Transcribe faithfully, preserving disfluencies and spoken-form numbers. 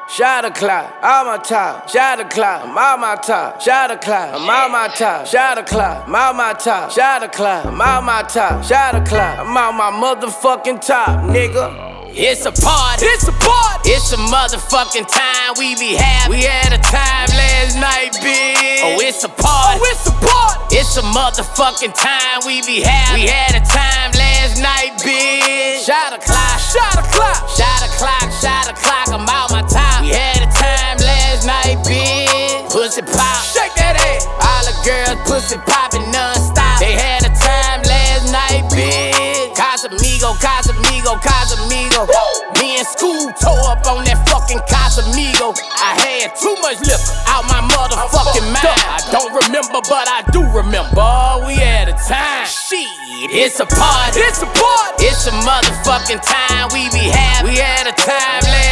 Shot o'clock, all my top. Shot o'clock, I'm all my top. Shot o'clock, I'm all my top. Shot o'clock, I'm all my top. Shot o'clock, I'm all my top. Shot o'clock, I'm all my motherfucking top, nigga. It's a party, It's a party. it's a motherfucking time we be having. We had a time last night, bitch. Oh, it's a party, Oh, it's a party. it's a motherfucking time we be having. We had a time last night, bitch. Shot o'clock, Shot o'clock. shot o'clock, shot o'clock, I'm out my top. We had a time last night, bitch. Pussy pop, Shake that ass. all the girls pussy popping non-stop. They had a time last night, bitch. Casamigo, Casamigo, Casamigo. Me and School tore up on that fucking Casamigo. I had too much liquor out my motherfucking mind. I don't remember, but I do remember. We had a time. Shit, it's a party. It's a party. It's a motherfucking time we be having. We had a time last